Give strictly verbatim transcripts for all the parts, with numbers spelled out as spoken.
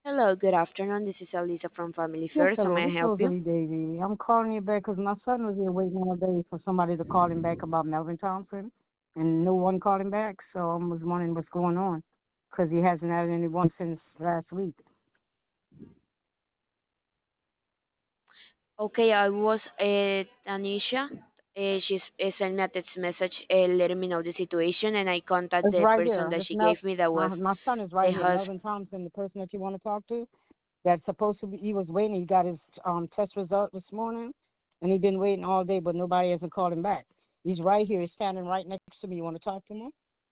Hello, good afternoon. This is Elisa from Family Yes, First. How hello. may I This is help you? Rosalie Davy. I'm calling you back because my son was here waiting all day for somebody to call him back about Melvin Thompson, and no one called him back. So I was wondering what's going on because he hasn't had anyone since last week. Okay, I was uh, Tanisha. Uh, she uh, sent me a text message uh, letting me know the situation, and I contact It's the right person here. that It's she Mel. gave me that was My my son is the right here. hus. Melvin Thompson, the person that you want to talk to, that's supposed to be. He was waiting. He got his um test result this morning, and he's been waiting all day, but nobody hasn't called him back. He's right here. He's standing right next to me. You want to talk to him?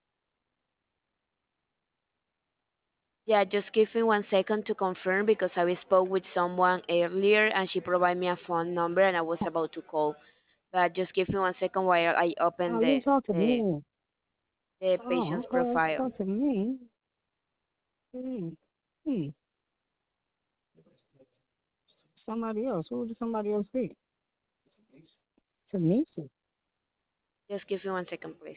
Yeah, just give me one second to confirm because I spoke with someone earlier and she provided me a phone number and I was about to call. But just give me one second while I open Oh, you the can talk to the, me. the Oh, patient's okay. profile. Talk to me. Hmm. Hmm. Somebody else. Who did somebody else be? Tanisha. Just give me one second, please.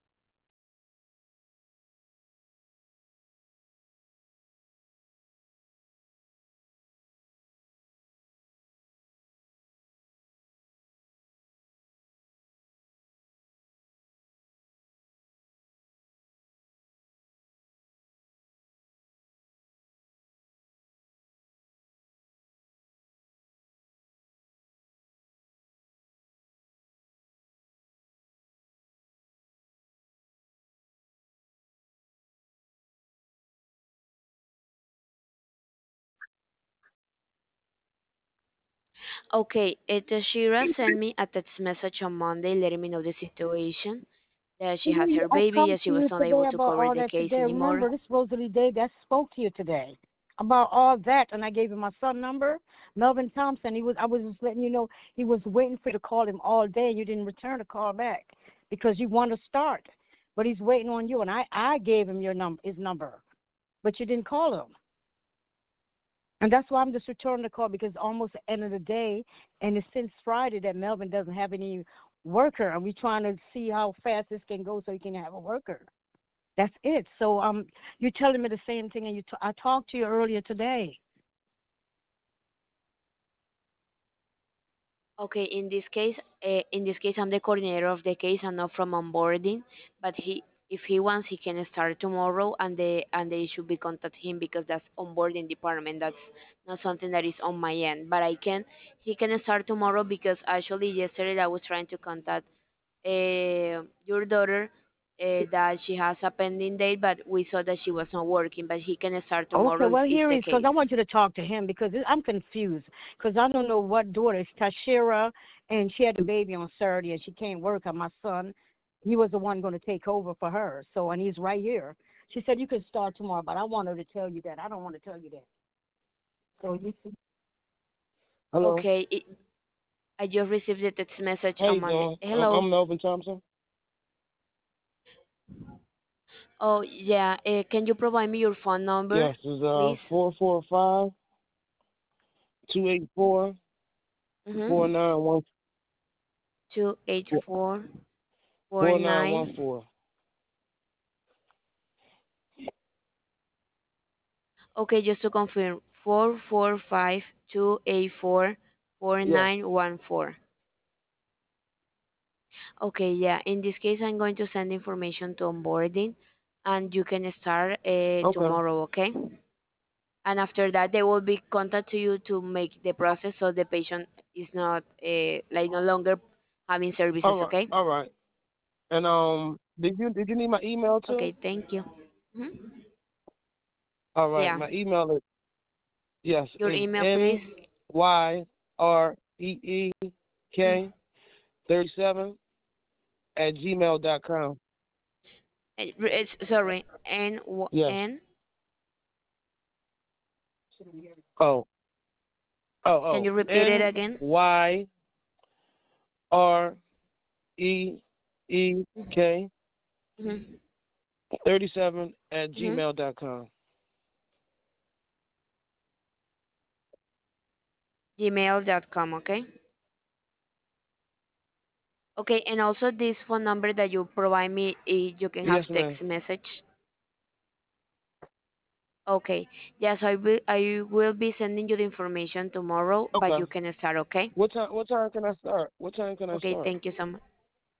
Okay, it, uh, Shira sent me a text message on Monday letting me know the situation, that she has her I baby, and talked she to was you not today able to about cover all the that case today. anymore. Remember, this Rosalie Day that spoke to you today about all that, and I gave him my son number, Melvin Thompson. He was. I was just letting you know he was waiting for you to call him all day, and you didn't return the call back because you want to start, but he's waiting on you. And I, I gave him your number, his number, but you didn't call him. And that's why I'm just returning the call because it's almost the end of the day, and it's since Friday that Melvin doesn't have any worker, and we're trying to see how fast this can go so he can have a worker. That's it. So um, you're telling me the same thing, and you t- I talked to you earlier today. Okay, in this case, uh, in this case, I'm the coordinator of the case. I'm not from onboarding, but he, if he wants, he can start tomorrow, and they and they should be contact him because that's onboarding department. That's not something that is on my end. But I can, he can start tomorrow because actually yesterday I was trying to contact uh, your daughter uh, that she has a pending date, but we saw that she was not working. But he can start Okay, tomorrow if well is here the is because case. I want you to talk to him because it- I'm confused because I don't know what daughter is Tashira, and she had the baby on Saturday and she can't work. And my son, he was the one going to take over for her. So and he's right here. She said you can start tomorrow, but I want her to tell you that. I don't want to tell you that. So you see. Hello. Okay, it, I just received the text message How on you Monday. doing? I'm, Hello. I'm Melvin Thompson. Oh, yeah. Uh, can you provide me your phone number, Yes, it's uh please? four four five two eight four four Mm-hmm. nine one Two eight four four four nine one nine. four. Okay, just to confirm, four four five two eight four four Yes. nine one four. Okay, yeah. In this case, I'm going to send information to onboarding, and you can start uh, Okay. tomorrow. Okay. And after that, they will be contact to you to make the process so the patient is not uh, like no longer having services. All right. Okay. All right. And um, did you did you need my email too? Okay, thank you. Mhm. All right. Yeah. My email is yes Your is email, please. N Y R E E Mm. K thirty seven at gmail dot com. Eh, It's, sorry, N W- Yes. N. Oh oh Can oh you repeat it N again? Y R E E K Mm-hmm. thirty seven at Mm-hmm. gmail dot com. Gmail dot com. Okay. Okay, and also this phone number that you provide me, eh, you can have Yes, ma'am. text message. Okay. Yes, I will. I will be sending you the information tomorrow, but Okay. you can start. Okay. What time? What time can I start? What time can I Okay. start? Thank you so much.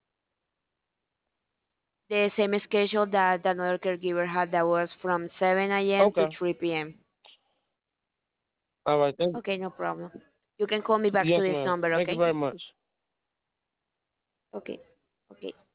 The same schedule that another caregiver had, that was from seven a m to Okay. three p m. All right. Thank. Okay, no problem. You can call me back to Yes, this ma'am. number. Thank you Okay. very much. Okay. Okay.